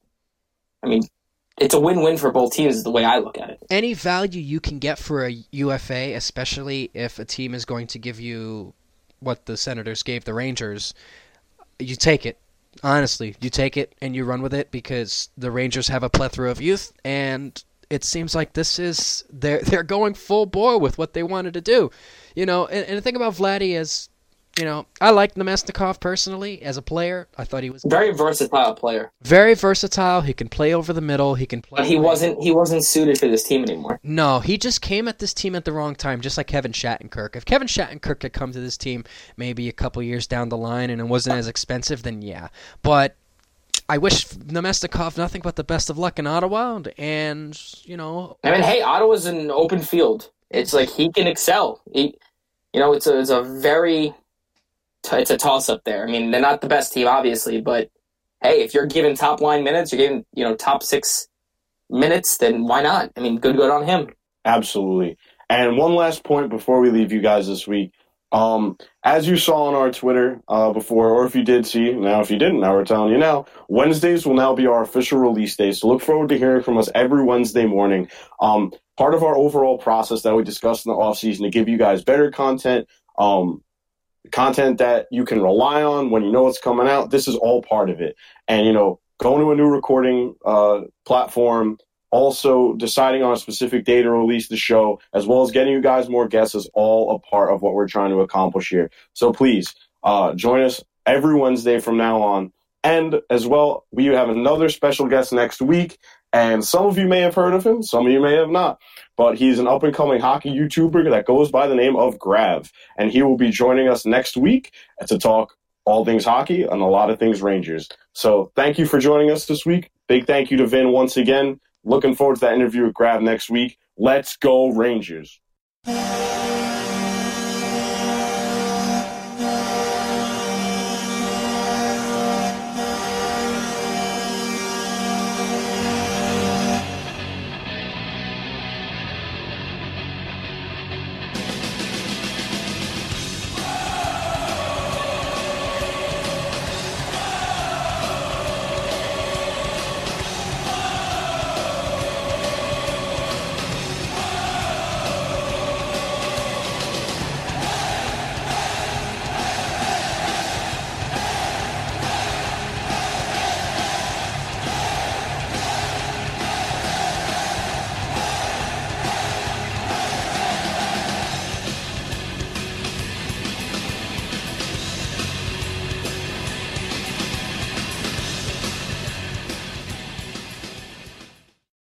I mean, it's a win-win for both teams is the way I look at it. Any value you can get for a U F A, especially if a team is going to give you what the Senators gave the Rangers, you take it. Honestly, you take it and you run with it because the Rangers have a plethora of youth, and it seems like this is they're they're going full bore with what they wanted to do. You know, and, and the thing about Vladdy is, you know, I like Nemestikov personally as a player. I thought he was very versatile player. Very versatile. He can play over the middle. He can play. But he wasn't he wasn't suited for this team anymore. No, he just came at this team at the wrong time, just like Kevin Shattenkirk. If Kevin Shattenkirk had come to this team maybe a couple years down the line and it wasn't as expensive, then yeah. But I wish Nemestikov nothing but the best of luck in Ottawa, and you know. I mean, hey, Ottawa's an open field. It's like he can excel. He, you know, it's a it's a very It's a toss-up there. I mean, they're not the best team, obviously, but hey, if you're giving top-line minutes, you're giving, you know, top six minutes, then why not? I mean, good good on him. Absolutely. And one last point before we leave you guys this week. Um, as you saw on our Twitter uh, before, or if you did see, now if you didn't, now we're telling you now, Wednesdays will now be our official release day, so look forward to hearing from us every Wednesday morning. Um, part of our overall process that we discussed in the offseason to give you guys better content, um, content that you can rely on when you know it's coming out. This is all part of it. And, you know, going to a new recording uh, platform, also deciding on a specific day to release the show, as well as getting you guys more guests is all a part of what we're trying to accomplish here. So please uh, join us every Wednesday from now on. And as well, we have another special guest next week. And some of you may have heard of him, some of you may have not. But he's an up-and-coming hockey YouTuber that goes by the name of Grav. And he will be joining us next week to talk all things hockey and a lot of things Rangers. So thank you for joining us this week. Big thank you to Vin once again. Looking forward to that interview with Grav next week. Let's go Rangers.